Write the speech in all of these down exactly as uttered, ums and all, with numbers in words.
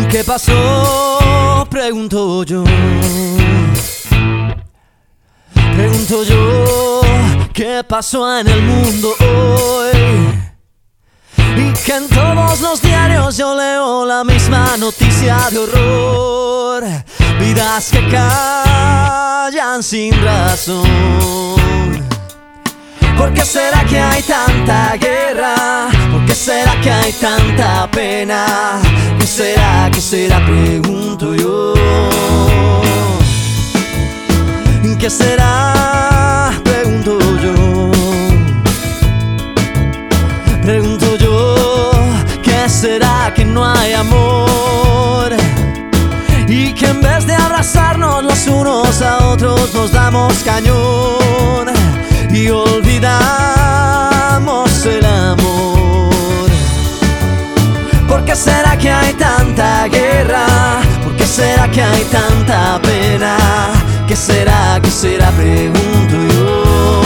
¿Qué pasó? Pregunto yo. Pregunto yo, ¿qué pasó en el mundo hoy? Y que en todos los diarios yo leo la misma noticia de horror. Vidas que callan sin razón. ¿Por qué será que hay tanta guerra? ¿Por qué será que hay tanta pena? ¿Qué será, qué será? Pregunto yo. ¿Qué será? Pregunto yo. Pregunto yo, ¿qué será que no hay amor? Y que en vez de abrazarnos los unos a otros nos damos cañón y olvidamos el amor. ¿Por qué será que hay tanta guerra? ¿Por qué será que hay tanta pena? ¿Qué será, qué será? Pregunto yo.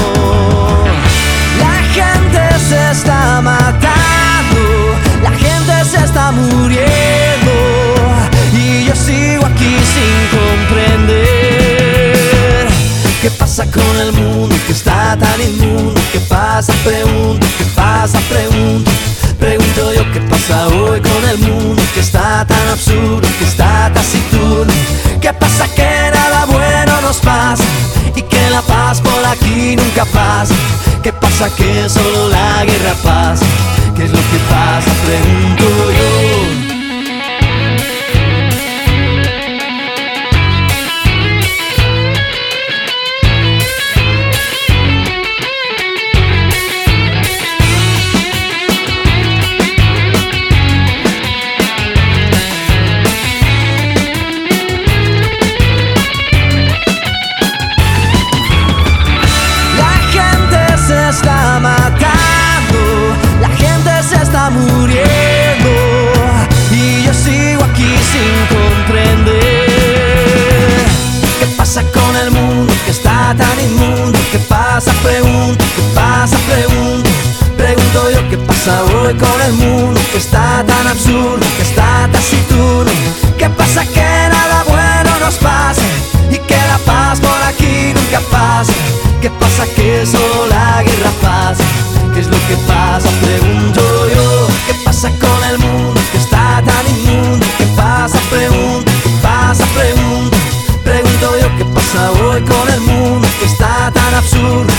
La gente se está matando, la gente se está muriendo y yo sigo aquí sin comprender. ¿Qué pasa con el mundo que está tan inmundo? ¿Qué pasa? Pregunto, ¿qué pasa? Pregunto. Pregunto yo, ¿qué pasa hoy con el mundo que está tan absurdo, que está taciturno? ¿Qué pasa? Que nada bueno nos pasa y que la paz por aquí nunca pasa. ¿Qué pasa? Que solo la guerra pasa. ¿Qué es lo que pasa? Pregunto yo. Muriendo y yo sigo aquí sin comprender. ¿Qué pasa con el mundo que está tan inmundo? ¿Qué pasa? Pregunto, ¿qué pasa? Pregunto. Pregunto yo, ¿qué pasa hoy con el mundo que está tan absurdo, que está taciturno? ¿Qué pasa? Que nada bueno nos pasa y que la paz por aquí nunca pasa. ¿Qué pasa? Que solo la guerra pasa. ¿Qué es lo que pasa? Pregunto yo. ¿Qué pasa con el mundo que está tan inmundo? ¿Qué pasa? Pregunto. ¿Qué pasa? Pregunto. Pregunto yo, ¿qué pasa hoy con el mundo que está tan absurdo,